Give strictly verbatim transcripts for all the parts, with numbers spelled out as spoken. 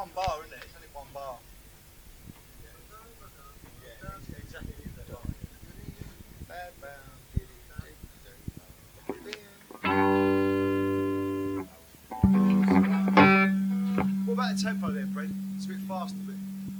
one bar, isn't it? It's only one bar. Yeah, exactly. Bad bound, what about the tempo there, Brent? It's a bit faster, but.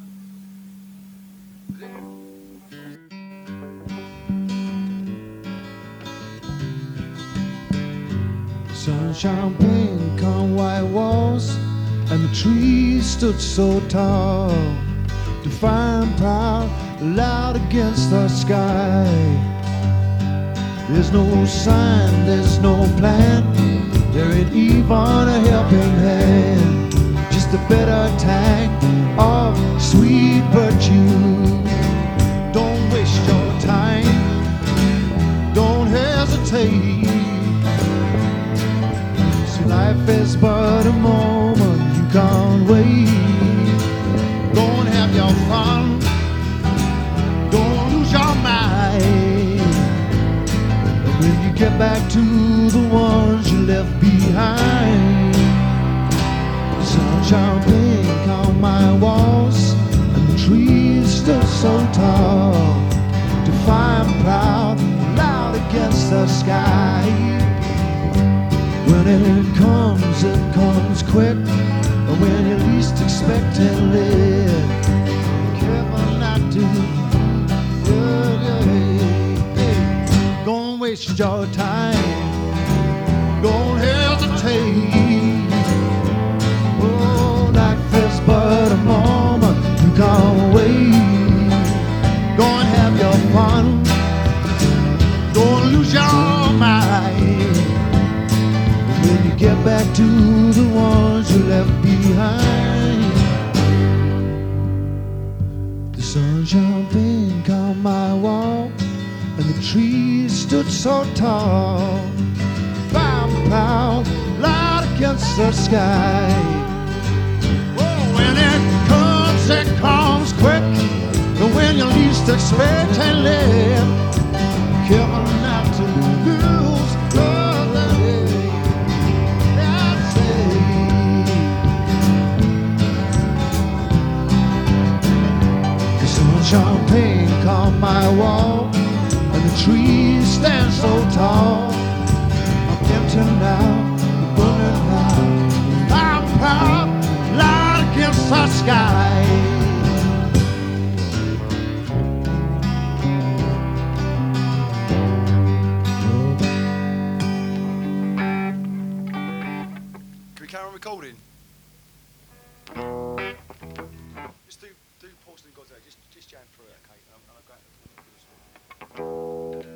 Sunshine, pink on white walls, and the trees stood so tall, defiant, proud, loud against the sky. There's no sign, there's no plan, there ain't even a helping hand, just a better tank of sweet virtue. Don't waste your time, don't hesitate. Life is but a moment, you can't wait. Go and have your fun, don't lose your mind. And when you get back to the ones you left behind, sunshine pink on my walls, and the trees stood so tall, defiant, proud, loud against the sky. When it comes, it comes quick, and when you least expect it, live. Careful not to, yeah, yeah, yeah. Don't waste your time, don't hesitate. Oh, life is but a moment, you can't wait. Go and have your fun, don't lose your mind. When you get back to the ones you left behind, the sunshine pink on my wall, and the trees stood so tall, proud, proud, loud against the sky. Oh, when it comes, it comes quick, and when you least expect it, live. Careful not to lose your life. Sunshine pink on my wall, and the trees stand so tall. I'm empty now, I'm burning now. I'm proud, loud against the sky. Can we carry on recording? Just do, do Porcelain Gods there, just, just jam through it, okay? Um, and I'll go.